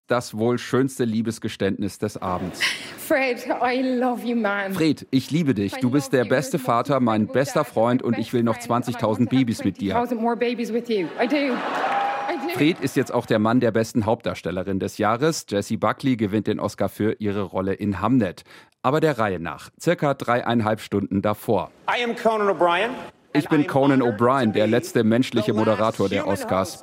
das wohl schönste Liebesgeständnis des Abends. Fred, I love you, man. Fred, ich liebe dich. Du bist der beste Vater, mein bester Freund und ich will noch 20.000 Babys mit dir. Fred ist jetzt auch der Mann der besten Hauptdarstellerin des Jahres. Jessie Buckley gewinnt den Oscar für ihre Rolle in Hamnet. Aber der Reihe nach, circa 3,5 Stunden davor. Ich bin Conan O'Brien, der letzte menschliche Moderator der Oscars.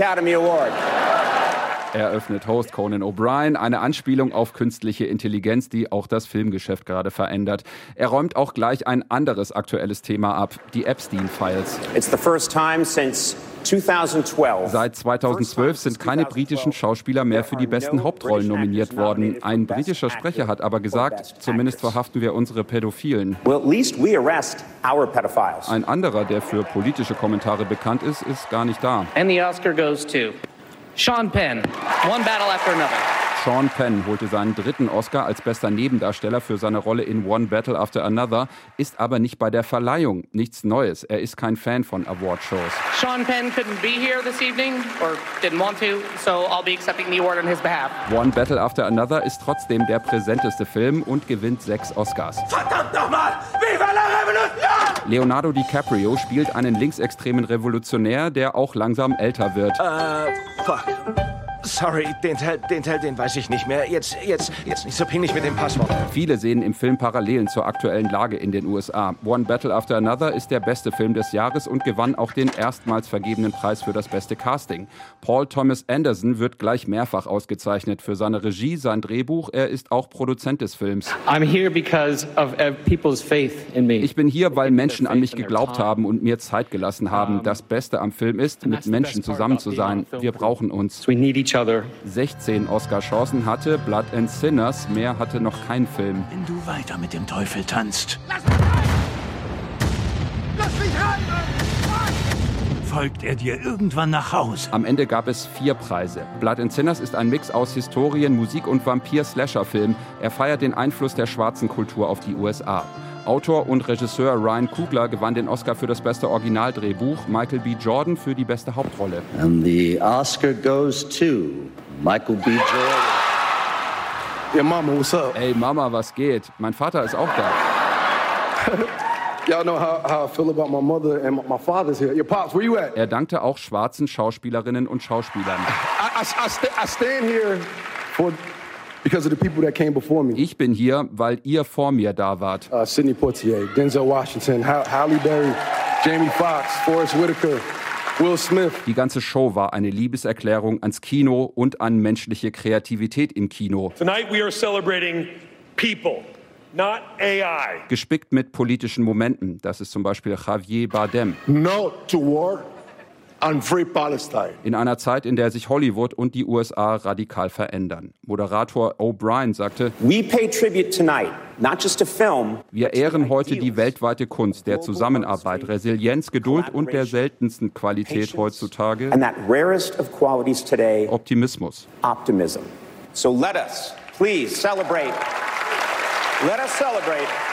Eröffnet Host Conan O'Brien, eine Anspielung auf künstliche Intelligenz, die auch das Filmgeschäft gerade verändert. Er räumt auch gleich ein anderes aktuelles Thema ab, die Epstein-Files. Seit 2012 sind keine britischen Schauspieler mehr für die besten Hauptrollen nominiert worden. Ein britischer Sprecher hat aber gesagt, zumindest verhaften wir unsere Pädophilen. Ein anderer, der für politische Kommentare bekannt ist, ist gar nicht da. And the Oscar goes to Sean Penn, One Battle After Another. Sean Penn holte seinen 3. Oscar als bester Nebendarsteller für seine Rolle in One Battle After Another, ist aber nicht bei der Verleihung. Nichts Neues, er ist kein Fan von Awardshows. Sean Penn couldn't be here this evening or didn't want to, so I'll be accepting the award on his behalf. One Battle After Another ist trotzdem der präsenteste Film und gewinnt 6 Oscars. Verdammt nochmal! Viva la Revolution! Leonardo DiCaprio spielt einen linksextremen Revolutionär, der auch langsam älter wird. Fuck. Sorry, den weiß ich nicht mehr. Jetzt nicht so pingelig mit dem Passwort. Viele sehen im Film Parallelen zur aktuellen Lage in den USA. One Battle After Another ist der beste Film des Jahres und gewann auch den erstmals vergebenen Preis für das beste Casting. Paul Thomas Anderson wird gleich mehrfach ausgezeichnet für seine Regie, sein Drehbuch. Er ist auch Produzent des Films. I'm here because of people's faith in me. Ich bin hier, weil Menschen an mich geglaubt haben und mir Zeit gelassen haben. Das Beste am Film ist, mit Menschen zusammen zu sein. Wir brauchen uns. We need each other. 16 Oscar-Chancen hatte Blood and Sinners, mehr hatte noch kein Film. Wenn du weiter mit dem Teufel tanzt, Lass mich rein! folgt er dir irgendwann nach Hause. Am Ende gab es 4 Preise. Blood and Sinners ist ein Mix aus Historien-, Musik- und Vampir-Slasher-Film. Er feiert den Einfluss der schwarzen Kultur auf die USA. Autor und Regisseur Ryan Coogler gewann den Oscar für das beste Originaldrehbuch, Michael B. Jordan für die beste Hauptrolle. And the Oscar goes to Michael B. Jordan. Yeah, Mama, what's up? Ey Mama, was geht? Mein Vater ist auch da. Y'all know how I feel about my mother and my father's here. Your pops, where you at? Er dankte auch schwarzen Schauspielerinnen und Schauspielern. I stand here because of the people that came before me. Ich bin hier, weil ihr vor mir da wart. Sidney Poitier, Denzel Washington, Halle Berry, Jamie Foxx, Forrest Whitaker, Will Smith. Die ganze Show war eine Liebeserklärung ans Kino und an menschliche Kreativität im Kino. Tonight we are celebrating people, not AI. Gespickt mit politischen Momenten. Das ist zum Beispiel Javier Bardem. No to war on free Palestine. In einer Zeit, in der sich Hollywood und die USA radikal verändern. Moderator O'Brien sagte, We pay tribute tonight, not just to film. Wir ehren heute die weltweite Kunst der Zusammenarbeit, Resilienz, Geduld und der seltensten Qualität heutzutage, And that rarest of qualities today, Optimismus. optimism. So let us, please, celebrate. Let us celebrate